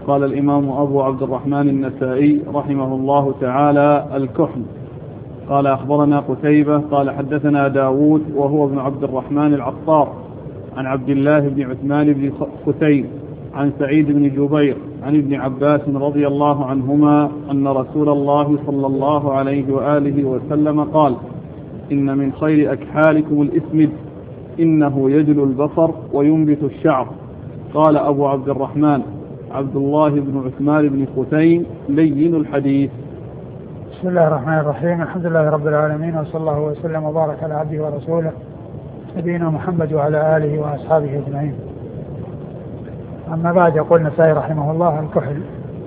قال الإمام أبو عبد الرحمن النسائي رحمه الله تعالى: الكحل. قال أخبرنا قتيبة قال حدثنا داود وهو ابن عبد الرحمن العطار عن عبد الله بن عثمان بن ختيم عن سعيد بن جبير عن ابن عباس رضي الله عنهما أن رسول الله صلى الله عليه وآله وسلم قال: إن من خير أكحالكم الإسمد، إنه يجل البصر وينبت الشعر. قال أبو عبد الرحمن: عبد الله بن عثمان بن ختيم لين الحديث. بسم الله الرحمن الرحيم. الحمد لله رب العالمين، وصلى الله وسلم وبارك على عبده ورسوله نبينا محمد وعلى آله وأصحابه أجمعين. أما بعد، يقول النسائي رحمه الله: الكحل.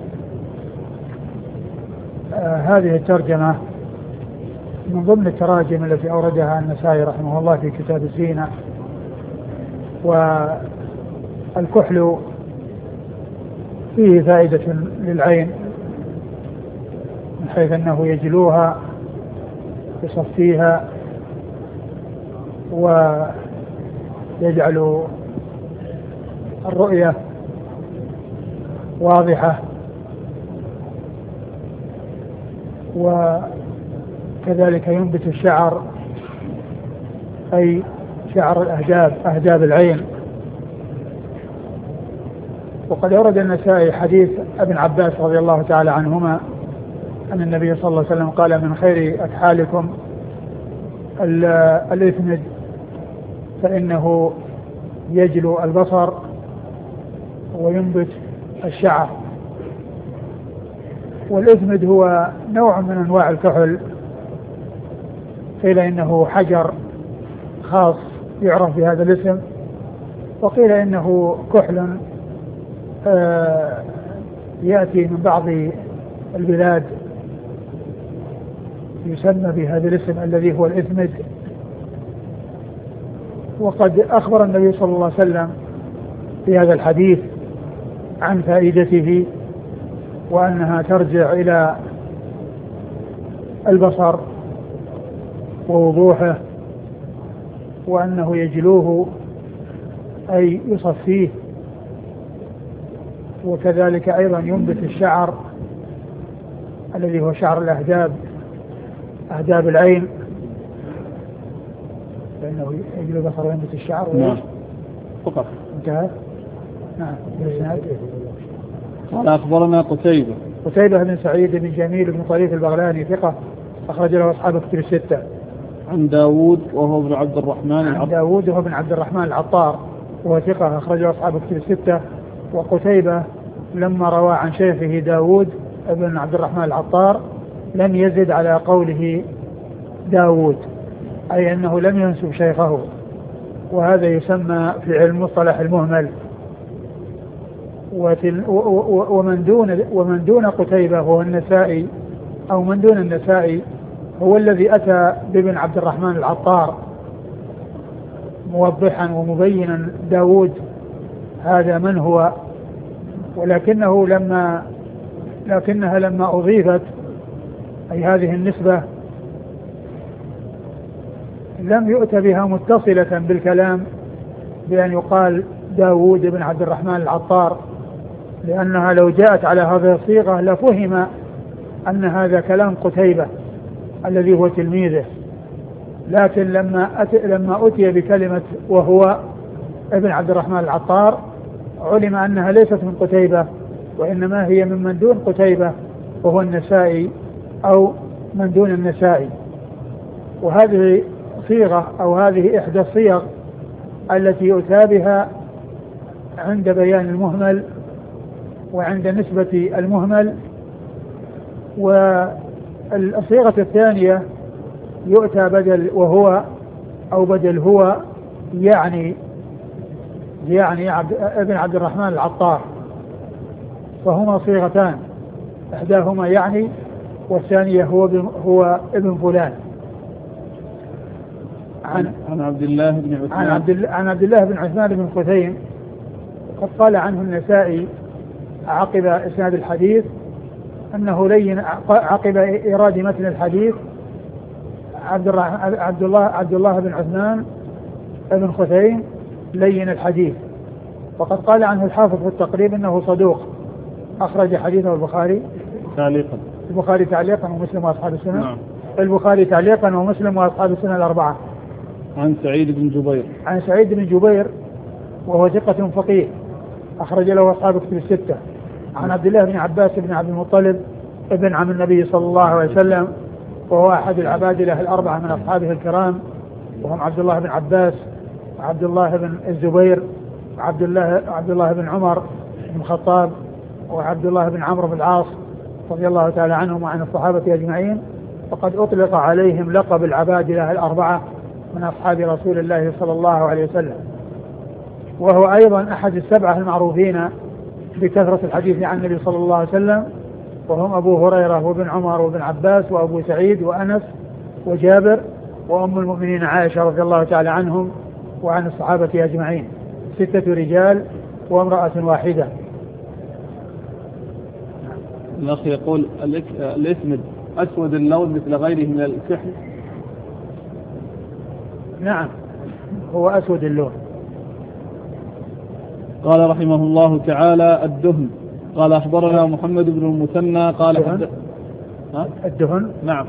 هذه الترجمة من ضمن التراجم التي أوردها النسائي رحمه الله في كتاب الزينة. والكحل فيه فائدة للعين من حيث أنه يجلوها يصفيها ويجعل الرؤية واضحة، وكذلك ينبت الشعر أي شعر الأهداب، أهداب العين. وقد أورد النسائي حديث ابن عباس رضي الله تعالى عنهما أن النبي صلى الله عليه وسلم قال: من خير أكحالكم الإثمد، فإنه يجلو البصر وينبت الشعر. والإثمد هو نوع من أنواع الكحل، قيل إنه حجر خاص يعرف بهذا الاسم، وقيل إنه كحل يأتي من بعض البلاد يسمى بهذا الاسم الذي هو الإثمد. وقد أخبر النبي صلى الله عليه وسلم في هذا الحديث عن فائدته، وأنها ترجع إلى البصر ووضوحه، وأنه يجلوه أي يصفيه، وكذلك أيضا ينبت الشعر الذي هو شعر الأهداب، أهداب العين، فإنه يجلو البصر وينبت الشعر. نعم. فقط. انتهى. نعم. قال أخبرنا قتيبة بن سعيد بن جميل بن طريف البغلاني ثقة، أخرج له أصحاب كتب الستة. عن داود وهو ابن عبد الرحمن العطار وهو ثقة، أخرج له أصحاب كتب الستة. وقتيبة لما روى عن شيخه داود ابن عبد الرحمن العطار لم يزد على قوله داود، أي أنه لم ينسب شيخه، وهذا يسمى في علم مصطلح المهمل. ومن دون قتيبة هو النسائي، أو من دون النسائي هو الذي أتى بابن عبد الرحمن العطار موضحا ومبينا داود هذا من هو، لكنها لما أضيفت أي هذه النسبة لم يؤت بها متصلة بالكلام بأن يقال داود بن عبد الرحمن العطار، لأنها لو جاءت على هذه الصيغة لفهم أن هذا كلام قتيبة الذي هو تلميذه. لكن لما أتي بكلمة وهو ابن عبد الرحمن العطار علم أنها ليست من قتيبة، وإنما هي من دون قتيبة وهو النسائي أو من دون النسائي. وهذه صيغة أو هذه إحدى الصيغ التي يؤتى بها عند بيان المهمل وعند نسبة المهمل. والصيغة الثانية يؤتى بدل وهو أو بدل هو، يعني ابن عبد الرحمن العطار، فهما صيغتان، إحداهما يعني والثانية هو ابن فلان. عن عبد الله بن عثمان بن ختيم. قد قال عنه النسائي عقب إسناد الحديث أنه لين، عقب إيراد متن الحديث عبد الله بن عثمان بن ختيم لين الحديث. وقد قال عنه الحافظ في التقريب أنه صدوق أخرج حديثه البخاري تعليقا. البخاري تعليقا ومسلم وأصحاب السنن. نعم. البخاري تعليقا ومسلم وأصحاب السنن الأربعة. عن سعيد بن جبير. عن سعيد بن جبير وهو ثقة فقيه أخرج له أصحاب كتب الستة. عن عبد الله بن عباس بن عبد المطلب ابن عم النبي صلى الله عليه وسلم وهو أحد العبادلة الأربعة من أصحابه الكرام، وهم عبد الله بن عباس وعبد الله بن الزبير وعبد الله بن عمر بن الخطاب وعبد الله بن عمرو بن العاص رضي الله تعالى عنهم وعن الصحابة أجمعين. وقد أطلق عليهم لقب العبادلة الأربعة من أصحاب رسول الله صلى الله عليه وسلم، وهو أيضا أحد السبعة المعروفين بكثرة الحديث عن النبي صلى الله عليه وسلم، وهم أبو هريرة وابن عمر وابن عباس وأبو سعيد وأنس وجابر وأم المؤمنين عائشة رضي الله تعالى عنهم وعن الصحابة أجمعين، 6 رجال وامرأة واحدة. الأخ يقول الإسمد أسود اللون مثل غيره من الكحل. نعم هو أسود اللون. قال رحمه الله تعالى الدهن. قال أخبرنا محمد بن المثنى قال الدهن. نعم.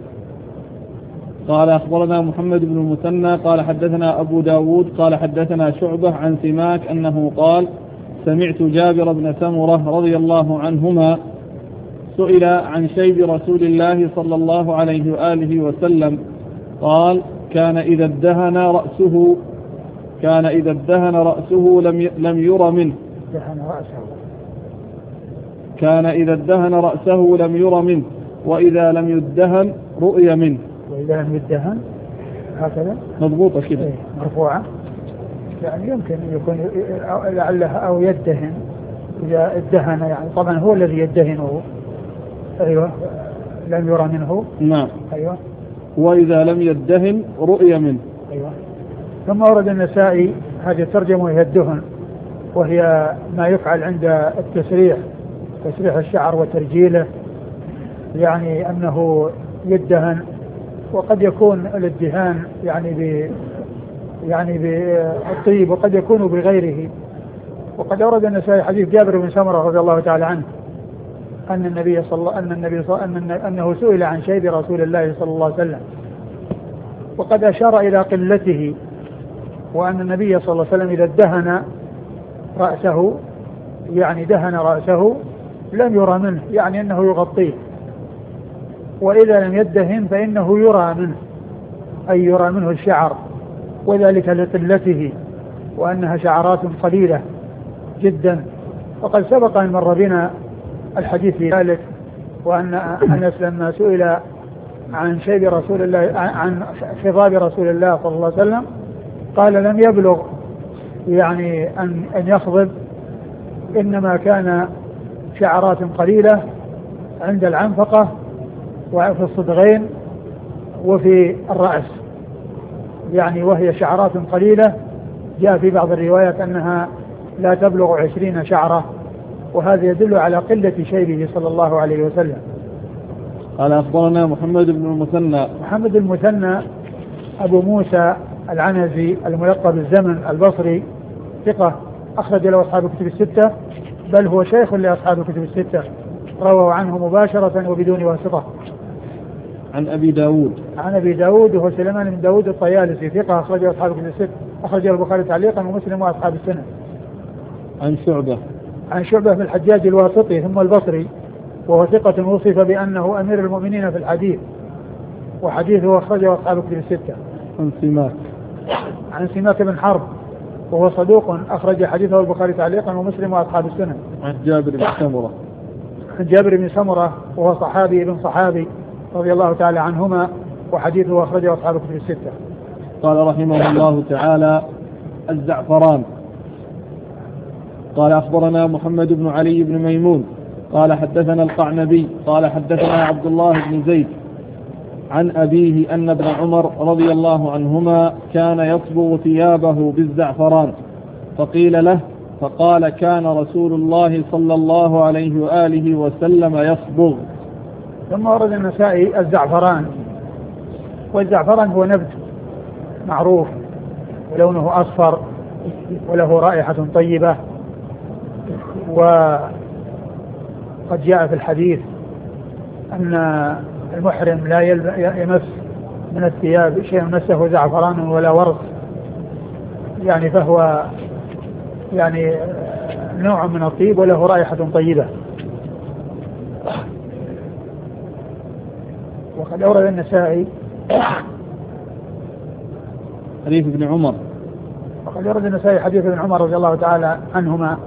قال أخبرنا محمد بن المثنى قال حدثنا أبو داود قال حدثنا شعبة عن سماك أنه قال سمعت جابر بن سمرة رضي الله عنهما سئل عن شيب رسول الله صلى الله عليه وآله وسلم قال كان إذا ادهن رأسه لم ير منه. كان إذا ادهن رأسه لم ير منه وإذا لم يدهن رؤي منه. وإذا لم يدهن هكذا مضبوطة كده مرفوعة، يعني يمكن يكون لعلها أو يدهن إذا ادهن، يعني طبعا هو الذي يدهنه. أيوة لم يرى منه. نعم. أيوة. وإذا لم يدهن رؤي منه. أيوة. ثم ورد النسائي هذه الترجمة وهي الدهن، وهي ما يفعل عند التسريح، تسريح الشعر وترجيله، يعني أنه يدهن، وقد يكون الادهان يعني بالطيب وقد يكون بغيره. وقد أورد النسائي حديث جابر بن سمرة رضي الله تعالى عنه أنه سئل عن شيب رسول الله صلى الله عليه وسلم، وقد أشار إلى قلته، وأن النبي صلى الله عليه وسلم إذا دهن رأسه يعني دهن رأسه لم يرى منه، يعني أنه يغطيه، وإذا لم يدهن فإنه يرى منه، أي يرى منه الشعر، وذلك لقلته وأنها شعرات قليلة جدا. وقد سبق أن مر بنا الحديث في ذلك، وأن أنس لما سئل عن شيب رسول الله عن خضاب رسول الله صلى الله عليه وسلم قال لم يبلغ يعني أن يخضب، إنما كان شعرات قليلة عند العنفقة وفي الصدغين وفي الرأس، يعني وهي شعرات قليلة. جاء في بعض الروايات أنها لا تبلغ 20 شعرة، وهذا يدل على قلة شيبه صلى الله عليه وسلم. قال أخبرنا محمد بن المثنى. محمد المثنى أبو موسى العنزي الملقب الزمن البصري، ثقة أخرج له أصحاب الكتب الستة، بل هو شيخ لأصحاب الكتب الستة، رووا عنه مباشرة وبدون واسطة. عن أبي داود. عن أبي داود وهو سليمان بن داود الطيالسي، ثقة أخرجه أصحاب الكتب الستة، أخرجه البخاري تعليقا ومسلم وأصحاب السنة. عن شعبة. عن شعبة بن الحجاج الواسطي ثم البصري، وهو ثقة وصف بأنه أمير المؤمنين في الحديث، وحديثه أخرجه أصحاب الكتب الستة. عن سماك. عن سماك بن حرب وهو صدوق أخرج حديثه البخاري تعليقا ومسلم وأصحاب السنة. عن جابر بن سمرة. عن جابر بن سمرة وهو صحابي ابن صحابي رضي الله تعالى عنهما، وحديثه أخرجه أصحاب الكتب الستة. قال رحمه الله تعالى الزعفران. قال أخبرنا محمد بن علي بن ميمون قال حدثنا القعنبي قال حدثنا عبد الله بن زيد عن أبيه أن ابن عمر رضي الله عنهما كان يصبغ ثيابه بالزعفران، فقيل له فقال كان رسول الله صلى الله عليه وآله وسلم يصبغ. ثم ورد النسائي الزعفران، والزعفران هو نبت معروف ولونه أصفر وله رائحة طيبة، قد جاء في الحديث أن المحرم لا يمس من الثياب شيء مسه زعفران ولا ورس، يعني فهو يعني نوع من الطيب وله رائحة طيبة. وقد أورد النسائي حديث ابن عمر، وقد أورد النسائي حديث ابن عمر رضي الله تعالى عنهما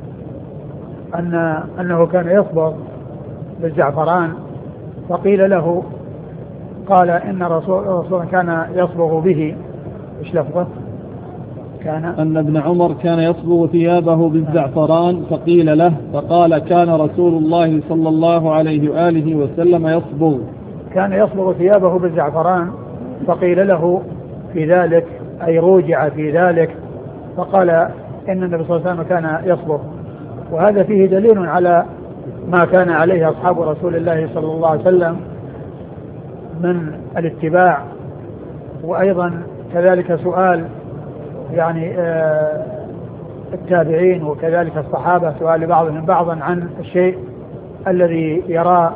أنه كان يصبغ بالزعفران، فقيل له قال إن رسول كان يصبغ به، إيش لفظه؟ كان أن ابن عمر كان يصبغ ثيابه بالزعفران فقيل له، فقال كان رسول الله صلى الله عليه وآله وسلم يصبغ، كان يصبغ ثيابه بالزعفران فقيل له في ذلك، أي روجع في ذلك، فقال إن النبي صلى الله عليه وسلم كان يصبغ. وهذا فيه دليل على ما كان عليه أصحاب رسول الله صلى الله عليه وسلم من الاتباع، وأيضا كذلك سؤال يعني التابعين وكذلك الصحابة، سؤال بعضهم بعضا عن الشيء الذي يرى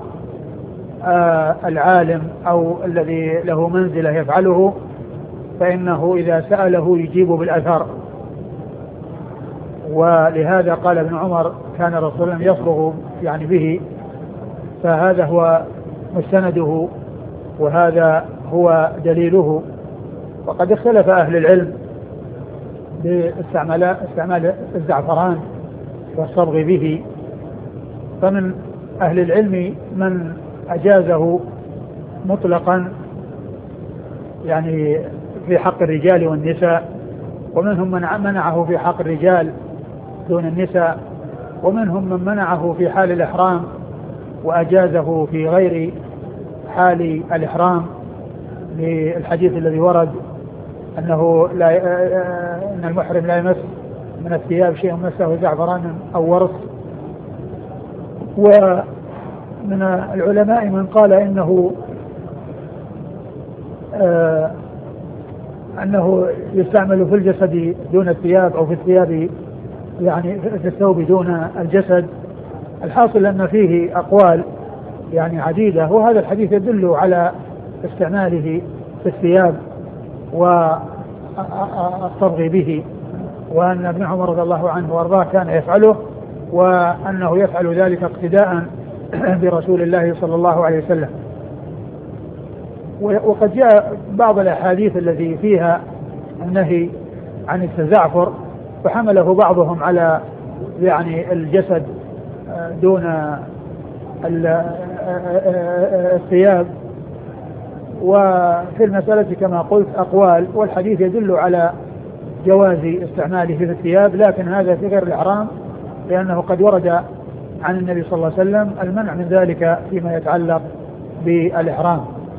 العالم أو الذي له منزلة يفعله، فإنه إذا سأله يجيب بالأثر. ولهذا قال ابن عمر كان رسول الله يصبغ يعني به، فهذا هو مستنده وهذا هو دليله. وقد اختلف أهل العلم باستعمال الزعفران والصبغ به، فمن أهل العلم من أجازه مطلقا يعني في حق الرجال والنساء، ومنهم من منعه في حق الرجال دون النساء، ومنهم من منعه في حال الإحرام وأجازه في غير حال الإحرام، للحديث الذي ورد أنه أن المحرم لا يمس من الثياب شيء مسه زعفران أو ورس. ومن العلماء من قال أنه يستعمل في الجسد دون الثياب، أو في الثياب يعني في الثوب دون الجسد. الحاصل أن فيه أقوال يعني عديدة، وهذا الحديث يدل على استعماله في الثياب والصبغ به، وأن ابن عمر رضي الله عنه وارضاه كان يفعله، وأنه يفعل ذلك اقتداء برسول الله صلى الله عليه وسلم. وقد جاء بعض الأحاديث التي فيها النهي عن التزعفر، فحمله بعضهم على يعني الجسد دون الثياب. وفي المسألة كما قلت أقوال، والحديث يدل على جواز استعماله في الثياب، لكن هذا في غير الإحرام، لأنه قد ورد عن النبي صلى الله عليه وسلم المنع من ذلك فيما يتعلق بالإحرام.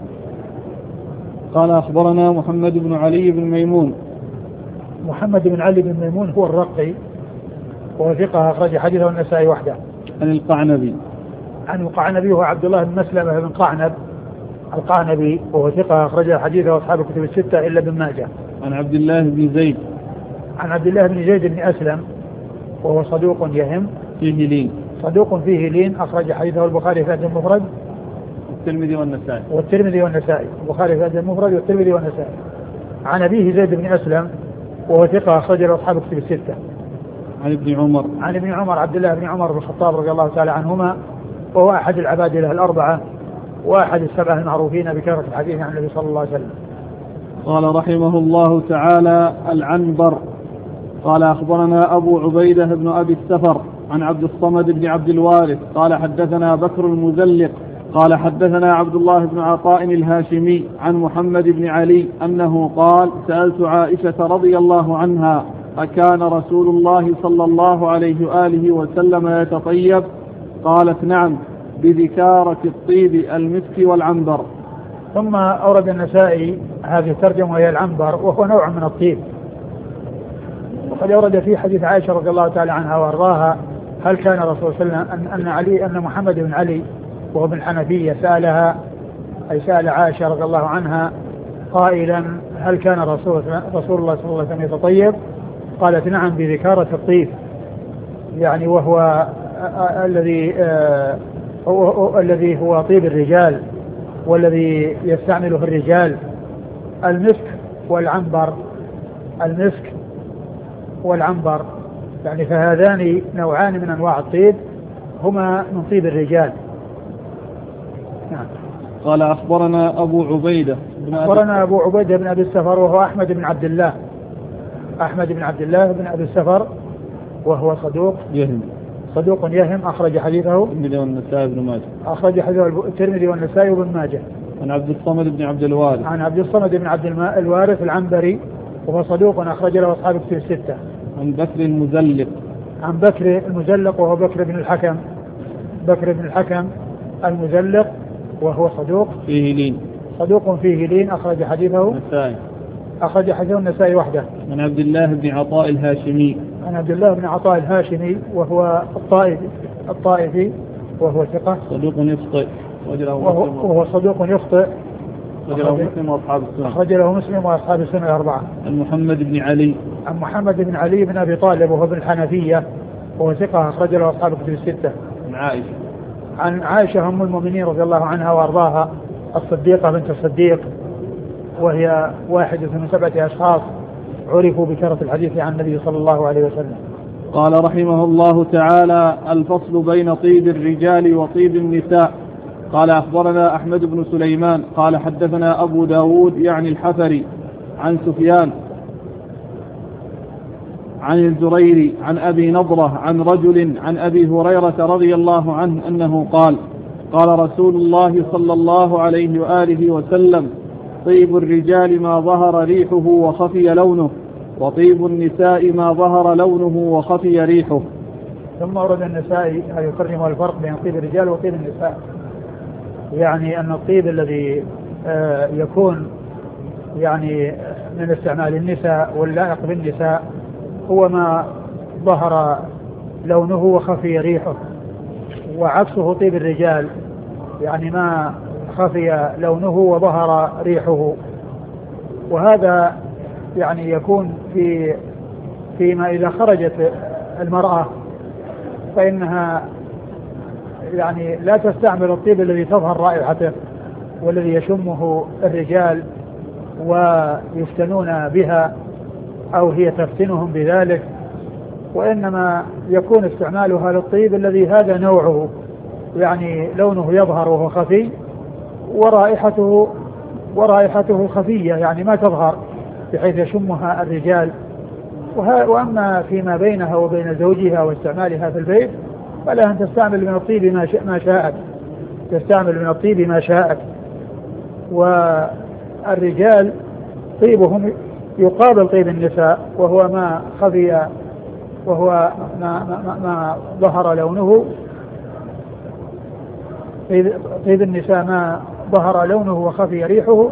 قال أخبرنا محمد بن علي بن ميمون. محمد بن علي بن ميمون هو الرقي، وهو ثقة أخرج حديثه النسائي وحده. عن القعنبي. عن القعنبي هو عبد الله بن مسلمة بن قعنب القعنبي، وهو ثقة أخرج حديثه أصحاب الكتب الستة إلا ابن ماجه. عن عبد الله بن زيد. عن عبد الله بن زيد بن أسلم، وهو صدوق يهم، فيه لين، صدوق فيه لين، أخرج حديثه البخاري في الأدب المفرد والترمذي والنسائي. البخاري في الأدب المفرد والترمذي والنسائي. عن أبيه زيد بن أسلم، وهو ثقة أخرج أصحاب الكتب الستة. عن ابن عمر. عن ابن عمر عبد الله بن عمر بن الخطاب رضي الله تعالى عنهما، وهو أحد العبادلة الأربعة، وأحد السبعة المعروفين بكثرة الحديث عن النبي صلى الله عليه وسلم. قال رحمه الله تعالى: العنبر. قال أخبرنا أبو عبيدة بن أبي السفر عن عبد الصمد بن عبد الوارث قال حدثنا بكر المزلق قال حدثنا عبد الله بن عطاء الهاشمي عن محمد بن علي أنه قال: سألت عائشة رضي الله عنها: أكان رسول الله صلى الله عليه وآله وسلم يتطيب؟ قالت: نعم، بذكارة الطيب المسك والعنبر. ثم أورد النسائي هذه الترجمة وهي العنبر، وهو نوع من الطيب. وقد أورد في حديث عائشة رضي الله تعالى عنها وأرضاها: هل كان رسول الله صلى الله عليه وسلم أن محمد بن علي وهو بن حنفية سألها، أي سأل عائشة رضي الله عنها قائلا: هل كان رسول الله صلى الله عليه وسلم يتطيب؟ قالت: نعم، بذكارة الطيب، يعني وهو الذي هو طيب الرجال والذي يستعمله الرجال، المسك والعنبر. المسك والعنبر يعني فهذان نوعان من أنواع الطيب هما من طيب الرجال. نعم. قال أخبرنا أبو عبيدة بن أبي السفر وهو أحمد بن عبد الله بن أبي السفر وهو صدوق يهم أخرج حديثه الترمذي والنسائي بن ماجه. أخرج حديثه الترمذي والنسائي وابن ماجه. عن عبد الصمد بن عبد الوارث العنبري وهو صدوق أخرج له أصحاب كتب الستة. عن بكر المزلق وهو بكر بن الحكم المزلق وهو صدوق فيه لين أخرج حديثه النسائي وحده. عن عبد الله بن عطاء الهاشمي وهو الطائفي وهو ثقة صدوق يخطئ أخرج له مسلم وأصحاب السنة الأربعة. عن محمد بن علي بن أبي طالب وهو ابن الحنفية وهو ثقة أخرج له أصحاب الكتب الستة. عن عائشة أم المؤمنين رضي الله عنها وأرضاها الصديقة بنت الصديق، وهي واحدة من 7 أشخاص عرفوا بكثرة الحديث عن النبي صلى الله عليه وسلم. قال رحمه الله تعالى: الفصل بين طيب الرجال وطيب النساء. قال أخبرنا أحمد بن سليمان قال حدثنا أبو داود يعني الحفري عن سفيان عن الزريري عن أبي نضرة عن رجل عن أبي هريرة رضي الله عنه أنه قال: قال رسول الله صلى الله عليه وآله وسلم: طيب الرجال ما ظهر ريحه وخفي لونه، وطيب النساء ما ظهر لونه وخفي ريحه. ثم أورد النسائي يقرر الفرق بين طيب الرجال وطيب النساء، يعني أن الطيب الذي يكون يعني من استعمال النساء واللائق بالنساء هو ما ظهر لونه وخفي ريحه، وعكسه طيب الرجال يعني ما خفي لونه وظهر ريحه. وهذا يعني يكون فيما إذا خرجت المرأة فإنها يعني لا تستعمل الطيب الذي تظهر رائحته والذي يشمه الرجال ويفتنون بها أو هي تفتنهم بذلك، وإنما يكون استعمالها للطيب الذي هذا نوعه، يعني لونه يظهر وهو خفي ورائحته خفية يعني ما تظهر بحيث يشمها الرجال. وأما فيما بينها وبين زوجها واستعمالها في البيت فلا أن تستعمل من الطيب ما شاءت. والرجال طيبهم يقابل طيب النساء وهو ما خفي وهو ما ظهر لونه. طيب النساء ما ظهر لونه وخفي ريحه،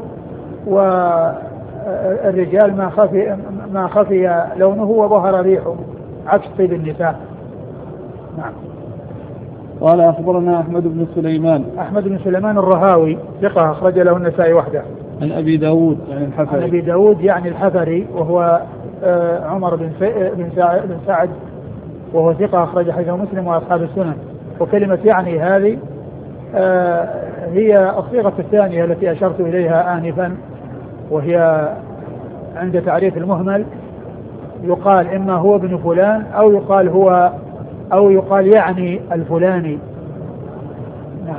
والرجال ما خفي لونه وظهر ريحه، عكس طيب النساء. نعم. قال أخبرنا أحمد بن سليمان الرهاوي ثقة أخرج له النسائي وحده. عن أبي داود يعني الحفري وهو عمر بن سعد وهو ثقة أخرج حديثه مسلم وأصحاب السنن. وكلمة يعني هذه هي الصيغة الثانية التي أشرت إليها آنفا، وهي عند تعريف المهمل يقال إما هو ابن فلان أو يقال يعني الفلاني. نعم.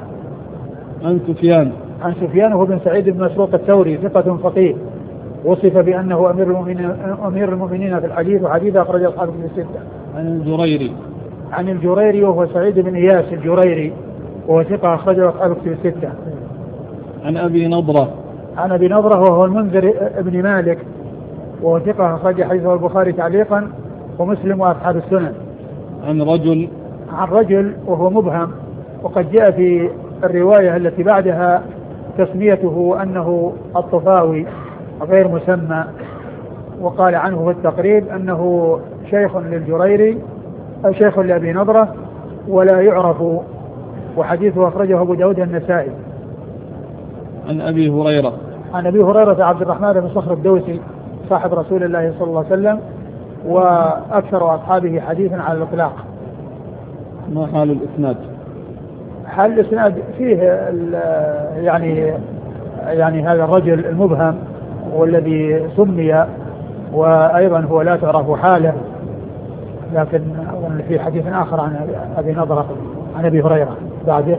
عن سفيان وهو بن سعيد بن مسروق الثوري ثقة فقيه، وصف بأنه أمير المؤمنين في الحديث، وحديث أخرج أصحاب الكتب الستة. عن الجريري وهو سعيد بن إياس الجريري وهو ثقة أخرج أصحاب الكتب الستة. عن أبي نضرة وهو المنذر ابن مالك وهو ثقة أخرج حديثه البخاري تعليقا ومسلم وأصحاب السنن. عن رجل وهو مبهم، وقد جاء في الرواية التي بعدها تسميته أنه الطفاوي غير مسمى، وقال عنه في التقريب أنه شيخ للجريري أو شيخ لأبي نضرة ولا يعرف، وحديثه أخرجه أبو داود النسائي. عن أبي هريرة عبد الرحمن بن صخر الدوسي صاحب رسول الله صلى الله عليه وسلم وأكثر أصحابه حديثا على الإطلاق. ما حال الإسناد؟ حال الإسناد فيه يعني هذا الرجل المبهم والذي سمي، وأيضا هو لا تعرف حاله، لكن أظن في حديث آخر عن أبي نضرة عن أبي هريرة بعده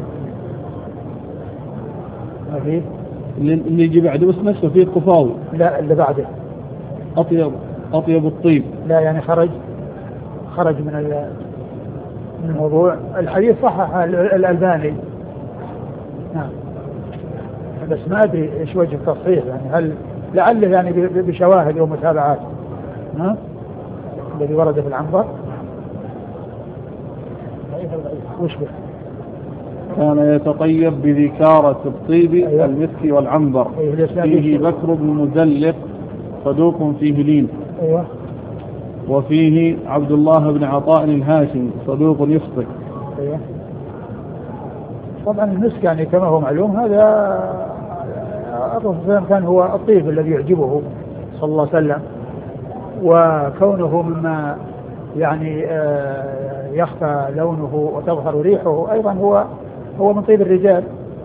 ما فيه اللي يجي بعده بس نفسه فيه الطفاوي. لا اللي بعده أطيب الطيب. لا يعني خرج من الموضوع. الحديث صحح الألباني نعم، بس ما أدري إيش وجه التصحيح، يعني هل لعله يعني بشواهد ومتابعات الذي ورد في العنبر وش به؟ كان يتطيب بذكارة الطيب المسك والعنبر. فيه بكر بن مزلق صدوق فيه لين. وفيه عبد الله بن عطاء الهاشمي صدوق يخطئ. طبعا المسك يعني كما هو معلوم هذا الرسول كان هو الطيب الذي يعجبه صلى الله عليه وسلم، وكونه مما يعني يخفى لونه وتظهر ريحه أيضا هو من طيب الرجال.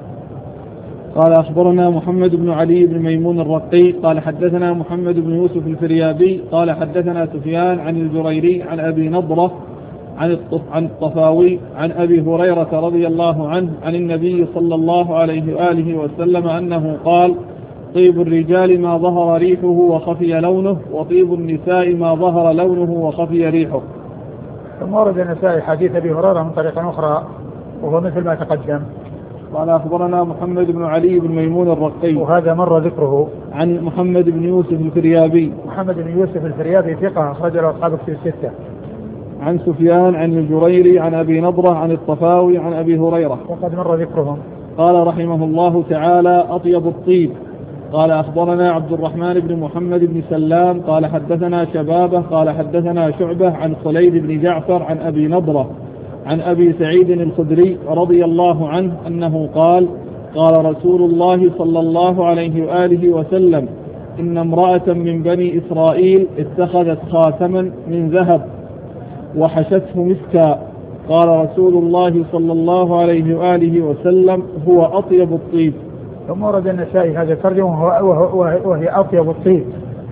قال أخبرنا محمد بن علي بن ميمون الرقي قال حدثنا محمد بن يوسف الفريابي قال حدثنا سفيان عن الجريري عن أبي نضرة عن الطفاوي عن أبي هريرة رضي الله عنه عن النبي صلى الله عليه وآله وسلم أنه قال: طيب الرجال ما ظهر ريحه وخفي لونه، وطيب النساء ما ظهر لونه وخفي ريحه. ثم ورد النسائي حديث أبي هريرة من طريقة أخرى وهو مثل ما تقدم. قال أخبرنا محمد بن علي بن ميمون الرقي وهذا مر ذكره. عن محمد بن يوسف الفريابي. محمد بن يوسف الفريابي ثقة أخرج له أصحاب كتب الستة. عن سفيان عن الجريري عن أبي نضرة عن الطفاوي عن أبي هريرة وقد مر ذكرهم. قال رحمه الله تعالى: أطيب الطيب. قال أخبرنا عبد الرحمن بن محمد بن سلام قال حدثنا شبابه قال حدثنا شعبة عن خليد بن جعفر عن أبي نضرة عن أبي سعيد الخدري رضي الله عنه أنه قال: قال رسول الله صلى الله عليه وآله وسلم: إن امرأة من بني إسرائيل اتخذت خاتما من ذهب وحشته مسكا. قال رسول الله صلى الله عليه وآله وسلم: هو أطيب الطيب. ثم ورد النسائي هذا الترجمة وهي أطيب الطيب،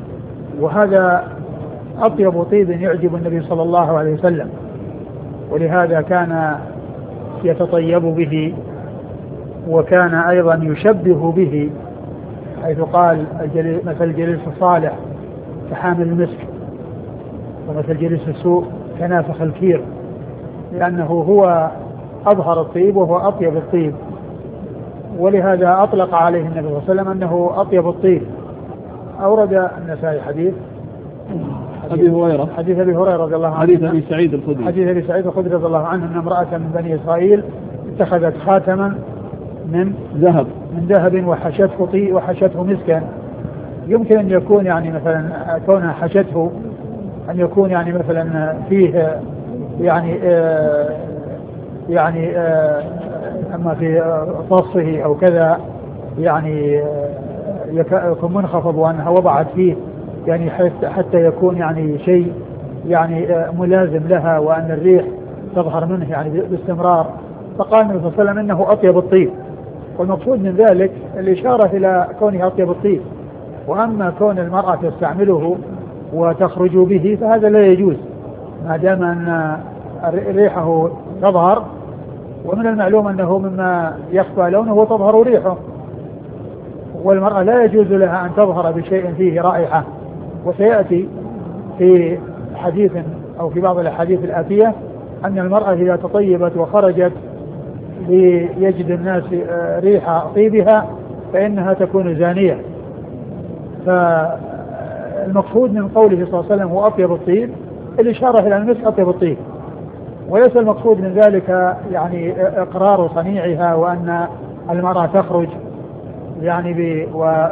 وهذا أطيب طيب يعجب النبي صلى الله عليه وسلم، ولهذا كان يتطيب به، وكان أيضا يشبه به، حيث قال مثل جليس الصالح كحامل المسك، ومثل جليس السوء كنافخ الكير، لأنه هو أظهر الطيب وهو أطيب الطيب، ولهذا أطلق عليه النبي صلى الله عليه وسلم أنه أطيب الطيب. أورد النسائي حديث أبي هريرة، حديث أبي هريرة رضي الله عنه، حديث أبي سعيد الخدري، حديث أبي سعيد الخدري رضي الله عنه أن امرأة من بني إسرائيل اتخذت خاتما من ذهب وحشته مسكا. يمكن أن يكون يعني مثلا كونها حشته أن يكون يعني مثلا فيه يعني أما في طصه أو كذا يعني يكون منخفض، وأنها وضعت فيه يعني حتى يكون يعني شيء يعني ملازم لها، وأن الريح تظهر منه يعني باستمرار. فقال النبي صلى الله عليه وسلم إنه أطيب الطيب، والمقصود من ذلك الإشارة إلى كونه أطيب الطيب. وأما كون المرأة تستعمله وتخرج به فهذا لا يجوز ما دام أن ريحه تظهر، ومن المعلوم أنه مما يخفى لونه وتظهر ريحه، والمرأة لا يجوز لها أن تظهر بشيء فيه رائحة. وسيأتي في حديث أو في بعض الأحاديث الآتية أن المرأة إذا تطيبت وخرجت ليجد الناس ريح طيبها فإنها تكون زانية. فالمقصود من قوله صلى الله عليه وسلم هو أطيب الطيب الإشارة إلى المسك أطيب الطيب، وليس المقصود من ذلك يعني إقرار صنيعها وأن المرأة تخرج يعني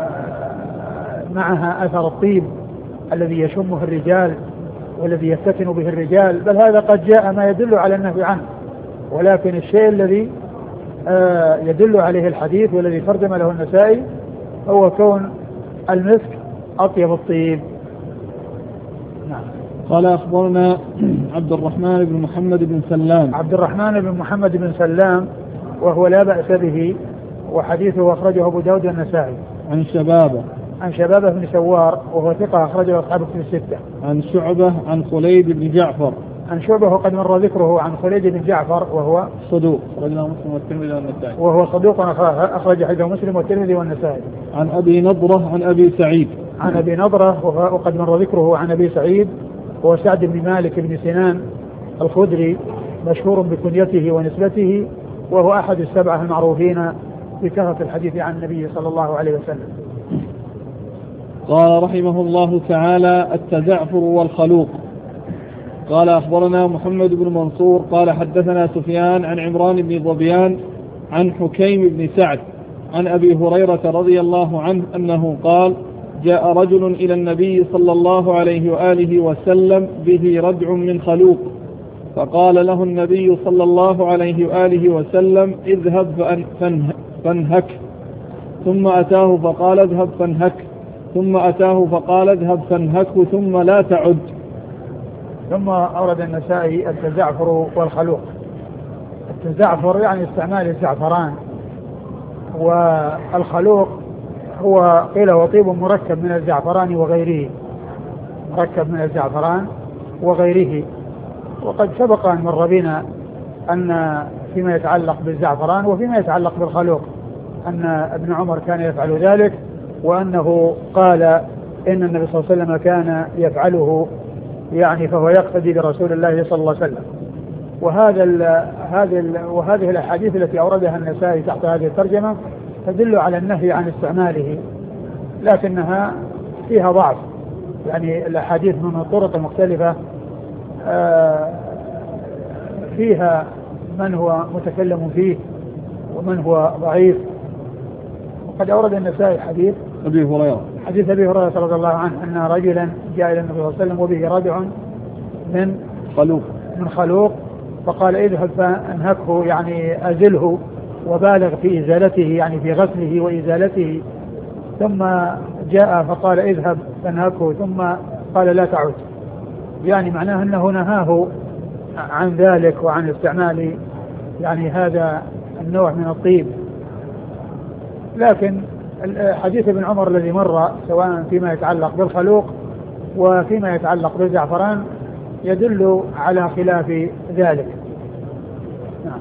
ومعها أثر الطيب الذي يشمه الرجال والذي يفتتن به الرجال، بل هذا قد جاء ما يدل على النهي عنه. ولكن الشيء الذي يدل عليه الحديث والذي ترجم له النسائي هو كون المسك أطيب الطيب. نعم. قال أخبرنا عبد الرحمن بن محمد بن سلام. عبد الرحمن بن محمد بن سلام وهو لا بأس به، وحديثه أخرجه أبو داود والنسائي. عن شبابة بن سوار وهو ثقة أخرجه أصحاب الكتب الستة. عن شعبة عن خليد بن جعفر. عن شعبة وقد مر ذكره. عن خليد بن جعفر وهو صدوق أخرجه مسلم والترمذي والنسائي. وهو صدوق أخرج حديثه مسلم والترمذي والنسائي. عن أبي نضرة عن أبي سعيد. عن أبي نضرة وقد مر ذكره. عن أبي سعيد هو سعد بن مالك بن سنان الخدري مشهور بكنيته ونسبته، وهو أحد السبعة المعروفين بكثرة الحديث عن النبي صلى الله عليه وسلم. قال رحمه الله تعالى: التزعفر والخلوق. قال أخبرنا محمد بن منصور قال حدثنا سفيان عن عمران بن ظبيان عن حكيم بن سعد عن أبي هريرة رضي الله عنه أنه قال: جاء رجل إلى النبي صلى الله عليه وآله وسلم به ردع من خلوق، فقال له النبي صلى الله عليه وآله وسلم: اذهب فانهك. ثم أتاه فقال: اذهب فانهك. ثم أتاه فقال: اذهب فانهكه ثم لا تعد. ثم أورد النسائي التزعفر والخلوق. التزعفر يعني استعمال الزعفران، والخلوق هو قيل وطيب مركب من الزعفران وغيره، وقد سبق أن مر بنا أن فيما يتعلق بالزعفران وفيما يتعلق بالخلوق أن ابن عمر كان يفعل ذلك، وأنه قال إن النبي صلى الله عليه وسلم كان يفعله، يعني فهو يقتدي برسول الله صلى الله عليه وسلم. وهذه الأحاديث التي أوردها النسائي تحت هذه الترجمة تدل على النهي عن استعماله، لكنها فيها ضعف، يعني الأحاديث من الطرق المختلفة فيها من هو متكلم فيه ومن هو ضعيف. وقد أورد النسائي حديث أبي هريرة رضي الله عنه أن رجلا جاء إلى النبي صلى الله عليه وسلم وبه ردع من خلوق، فقال: اذهب فانهكه، يعني أزله وبالغ في إزالته، يعني في غسله وإزالته. ثم جاء فقال: اذهب فانهكه، ثم قال: لا تعد، يعني معناه أنه نهاه عن ذلك وعن استعمال يعني هذا النوع من الطيب. لكن حديث ابن عمر الذي مر سواء فيما يتعلق بالخلوق وفيما يتعلق بالزعفران يدل على خلاف ذلك. نعم.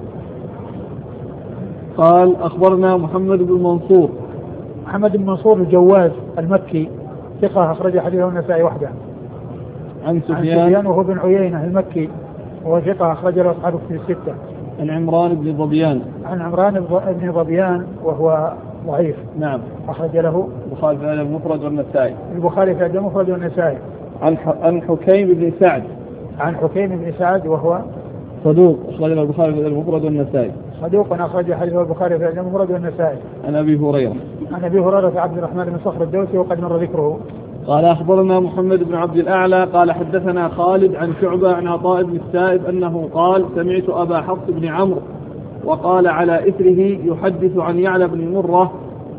قال: أخبرنا محمد بن منصور الجواز المكي ثقة أخرج حديثه النسائي وحده. عن سفيان وهو بن عيينة المكي وهو ثقة أخرج له أصحاب الكتب الستة. عن عمران بن ظبيان وهو ضعيف. نعم. أخرج له البخاري في الأدب المفرد والنسائي. عن حكيم بن سعد وهو صدوق أخرج له البخاري في الأدب المفرد والنسائي. صدوق أخرج حديثه البخاري في الأدب المفرد والنسائي. عن أبي هريرة عبد الرحمن بن صخر الدوسي وقد مر ذكره. قال: أخبرنا محمد بن عبد الأعلى قال حدثنا خالد عن شعبة عن عطاء بن السائب أنه قال: سمعت أبا حفص بن عمرو وقال على إثره يحدث عن يعلى بن مرة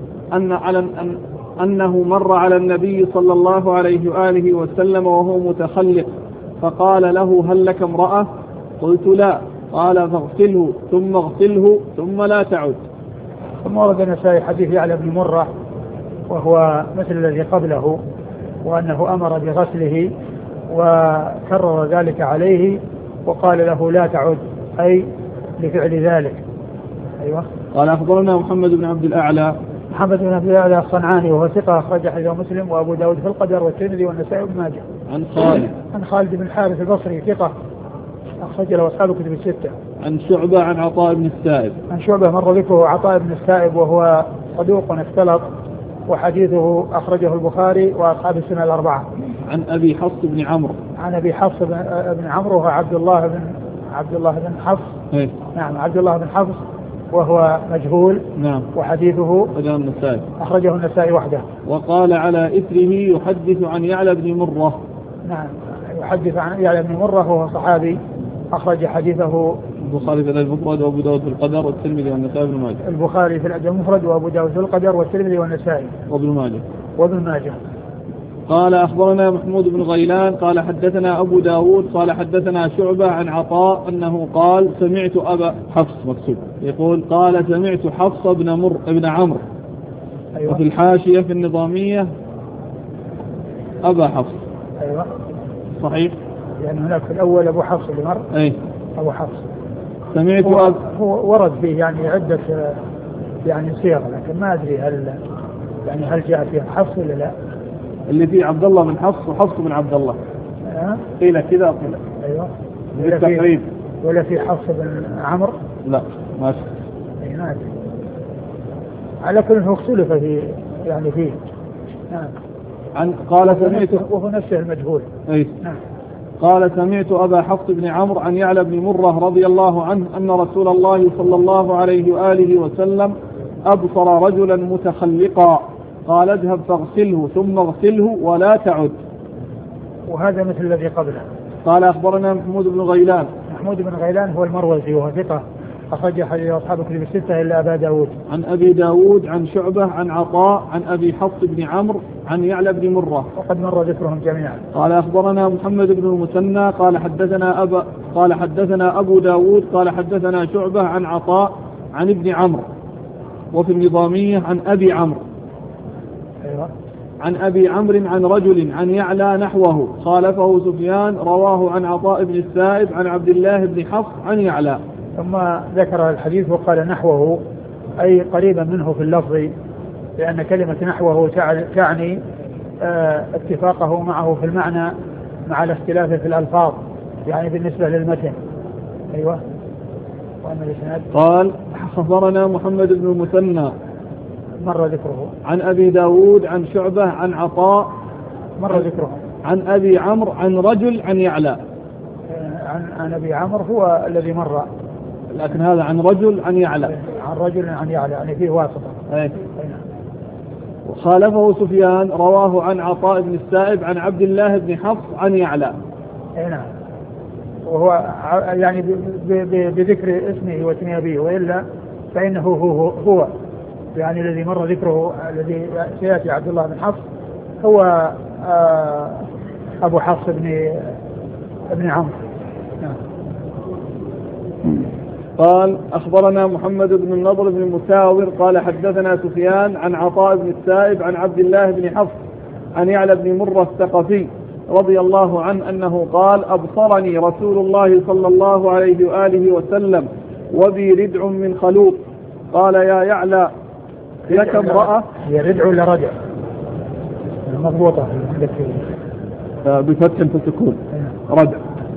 أنه مر على النبي صلى الله عليه وآله وسلم وهو متخلق، فقال له: هل لك امرأة؟ قلت: لا. قال: فاغسله ثم اغسله ثم لا تعد. ثم ورد النسائي حديث يعلى بن مرة وهو مثل الذي قبله، وأنه أمر بغسله وكرر ذلك عليه وقال له: لا تعد، أي لفعل ذلك. أيوة. قال: أخبرنا محمد بن عبد الأعلى الصنعاني وهو ثقة أخرج حديثه مسلم وأبو داود في القدر والترمذي والنسائي وابن ماجه. عن خالد بن الحارث البصري ثقة أخرج له أصحاب الكتب الستة. عن شعبة عن عطاء بن السائب. عن شعبة مر ذكره عطاء بن السائب وهو صدوق اختلط، وحديثه أخرجه البخاري وأصحاب السنة الأربعة. عن أبي حفص بن عمرو وهو عبد الله بن حفص. نعم، عبد الله بن حفص وهو مجهول. نعم. وحديثه أخرجه النسائي وحده. وقال على إثره يحدث عن يعلى بن مرة. نعم، يحدث عن يعلى بن مرة وهو صحابي أخرج حديثه البخاري في الأدب المفرد وأبو داود في القدر والترمذي والنسائي وابن ماجه. البخاري في الأدب المفرد وأبو داود في القدر والترمذي والنسائي وابن ماجه. قال أخبرنا محمود بن غيلان قال حدثنا أبو داود قال حدثنا شعبة عن عطاء أنه قال سمعت أبا حفص مكتوب يقول قال سمعت حفص بن عمرو. أيوة. وفي الحاشية في النظامية أبا حفص. أيوة. صحيح. لأن هناك في الأول أبو حفص اللي مر. أي. أبو حفص. سمعت هو ورد فيه يعني عدة يعني صيغ، لكن ما أدري هل جاء فيها حفص ولا لا. اللي فيه عبد الله بن حفص وحفص بن عبد الله. قيل كذا قيل. أيوة. ولا في حفص بن عمرو. لا ماشي. أي نعم. على كل هو اختلف في يعني فيه. نعم. قال سمعت وهو نفسه المجهول. أي. نعم. قال سمعت أبا حفص بن عمرو عن يعلى بن مرة رضي الله عنه أن رسول الله صلى الله عليه وآله وسلم أبصر رجلا متخلقا قال اذهب فاغسله ثم اغسله ولا تعد. وهذا مثل الذي قبله. قال أخبرنا محمود بن غيلان. محمود بن غيلان هو المروزي وهو ثقة أخرج حديث أصحاب الكتب الستة إلا أبا داود. عن أبي داود عن شعبة عن عطاء عن أبي حفص بن عمرو عن يعلى بن مرة وقد مر ذكرهم جميعا. قال أخبرنا محمد بن المثنى قال حدثنا أبو داود قال حدثنا شعبة عن عطاء عن ابن عمرو. وفي النظامية عن أبي عمرو. أيوة. عن أبي عمرو عن رجل عن يعلى نحوه خالفه سفيان رواه عن عطاء بن السائب عن عبد الله بن حفص عن يعلى. ثم ذكر الحديث وقال نحوه أي قريبا منه في اللفظ، لأن كلمة نحوه تعني اتفاقه معه في المعنى مع الاختلاف في الألفاظ يعني بالنسبة للمتن. أيوة. قال أخبرنا محمد بن المثنى مر ذكره. عن أبي داود عن شعبة عن عطاء مر ذكره. عن أبي عمرو عن رجل عن يعلى. عن أبي عمرو هو الذي مر، لكن هذا عن رجل عن يعلى. عن رجل عن يعلى يعني فيه واسطة. أي. خالفه سفيان رواه عن عطاء بن السائب عن عبد الله بن حفص عن يعلى. نعم. وهو يعني بذكر اسمه واسم أبيه، وإلا فإنه هو يعني الذي مر ذكره الذي سيأتي عبد الله بن حفص هو أبو حفص بن عمرو. نعم. قال أخبرنا محمد بن النضر بن المساور قال حدثنا سفيان عن عطاء بن السائب عن عبد الله بن حفص عن يعلى بن مرة الثقفي رضي الله عنه أنه قال أبصرني رسول الله صلى الله عليه وآله وسلم وبي ردع من خلوق قال يا يعلى لك امرأة. هي ردع ولا ردع؟ مضبوطة بفتح فتكون ردع.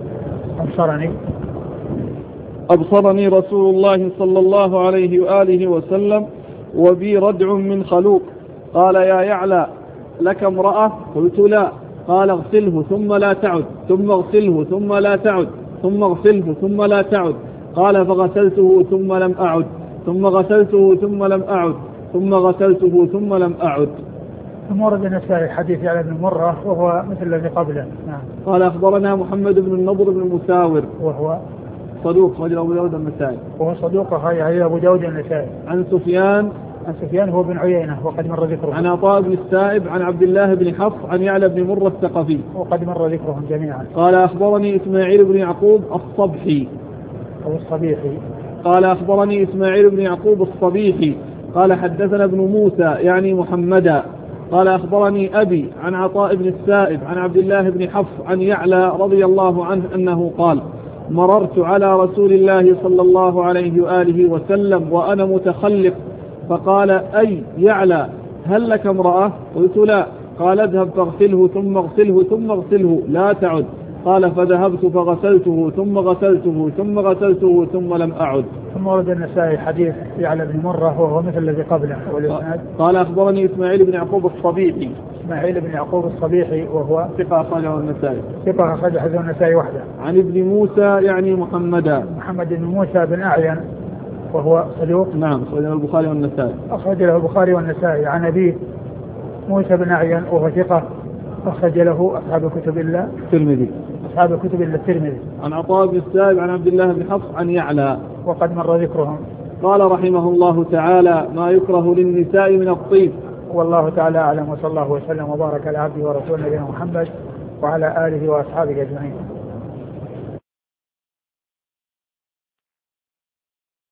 أبصرني رسول الله صلى الله عليه وآله وسلم وبي ردع من خلوق قال يا يعلى لك امرأة قلت لا قال اغسله ثم لا تعد ثم اغسله ثم لا تعد ثم اغسله ثم لا تعد قال فغسلته ثم لم أعد ثم غسلته ثم لم أعد ثم غسلته ثم لم أعد. ثم ورد النسائي حديث على ابن مرة وهو مثل الذي قبله. نعم. قال أخبرنا محمد بن النضر بن المساور وهو صدوق رجل أبو داود النسائي. وهو صدوق هاي أبو داود النسائي. عن سفيان هو بن عيينة وقد مر ذكره. عن عطاء بن السائب عن عبد الله بن حفص عن يعلى بن مرة الثقفي وقد مر ذكرهم جميعا. قال أخبرني إسماعيل بن يعقوب الصبحي أو الصبيحي. قال أخبرني إسماعيل بن يعقوب الصبيحي قال حدثنا ابن موسى يعني محمدا قال أخبرني أبي عن عطاء بن السائب عن عبد الله بن حفص عن يعلى رضي الله عنه أنه قال مررت على رسول الله صلى الله عليه وآله وسلم وأنا متخلق فقال أي يعلى هل لك امرأة قلت لا قال اذهب فاغسله ثم اغسله ثم اغسله لا تعد قال فذهبت فغسلته ثم غسلته ثم غسلته ثم لم أعد. ثم ورد النسائي حديث يعلى بن مرة وهو مثل الذي قبله. قال أخبرني إسماعيل بن يعقوب الصبيحي. إسماعيل بن يعقوب الصبيحي وهو ثقة أخرجه النسائي. ثقة أخرج حديث النسائي وحده. عن ابن موسى يعني محمد بن موسى بن أعين وهو صدوق. نعم أخرجه البخاري والنسائي. أخرج له البخاري والنسائي. عن أبيه موسى بن أعين وهو ثقة أخرج له أصحاب الكتب إلا الترمذي. أصحاب الكتب إلا الترمذي. عن عطاء بن السائب عن عبد الله بن حفص عن يعلى وقد مر ذكرهم. قال رحمه الله تعالى ما يكره للنساء من الطيب والله تعالى أعلم، وصلى الله وسلم وبارك على عبده ورسوله نبينا محمد وعلى آله وأصحابه أجمعين.